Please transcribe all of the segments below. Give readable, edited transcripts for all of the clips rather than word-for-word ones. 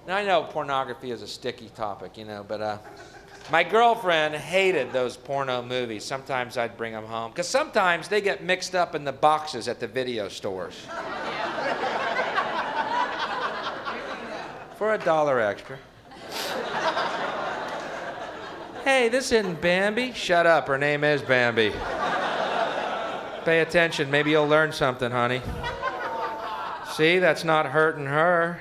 Now, I know pornography is a sticky topic, but my girlfriend hated those porno movies. Sometimes I'd bring them home, because sometimes they get mixed up in the boxes at the video stores. For $1 extra. Hey, this isn't Bambi. Shut up, her name is Bambi. Pay attention, maybe you'll learn something, honey. See, that's not hurting her.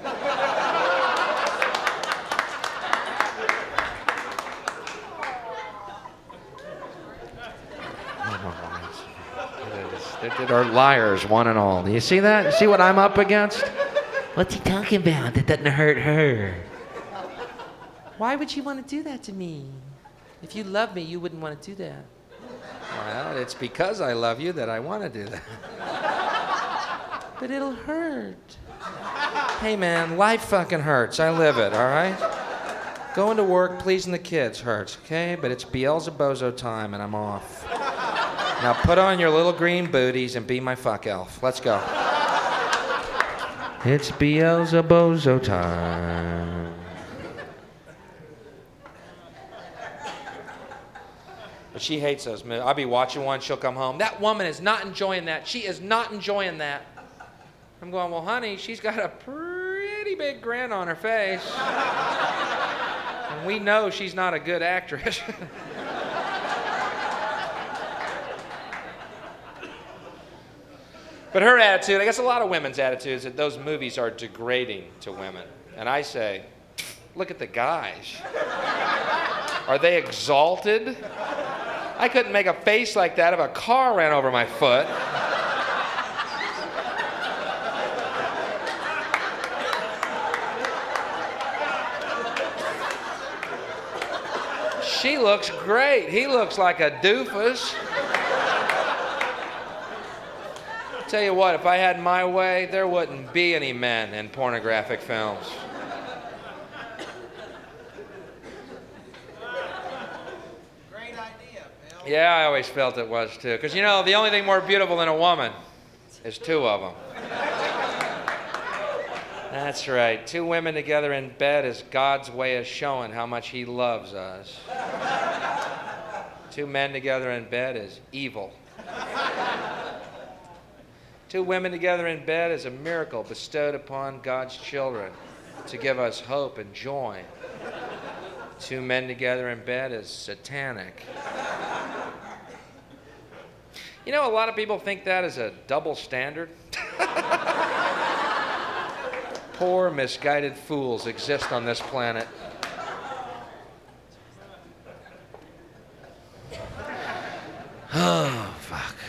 They're liars, one and all. Do you see that? You see what I'm up against? What's he talking about? That doesn't hurt her. Why would you want to do that to me? If you love me, you wouldn't want to do that. Well, it's because I love you that I want to do that. But it'll hurt. Hey, man, life fucking hurts. I live it, all right? Going to work, pleasing the kids hurts, okay? But it's Beelzebozo time, and I'm off. Now put on your little green booties and be my fuck elf. Let's go. It's Beelzebozo time. But she hates those movies. I'll be watching one, she'll come home. That woman is not enjoying that. She is not enjoying that. I'm going, well, honey, she's got a pretty big grin on her face. And we know she's not a good actress. But her attitude, I guess a lot of women's attitude is that those movies are degrading to women. And I say, look at the guys. Are they exalted? I couldn't make a face like that if a car ran over my foot. She looks great. He looks like a doofus. Tell you what, if I had my way, there wouldn't be any men in pornographic films. Great idea, Bill. Yeah, I always felt it was too. Because, the only thing more beautiful than a woman is two of them. That's right. Two women together in bed is God's way of showing how much He loves us. Two men together in bed is evil. Two women together in bed is a miracle bestowed upon God's children to give us hope and joy. Two men together in bed is satanic. A lot of people think that is a double standard. Poor, misguided fools exist on this planet. Oh, fuck.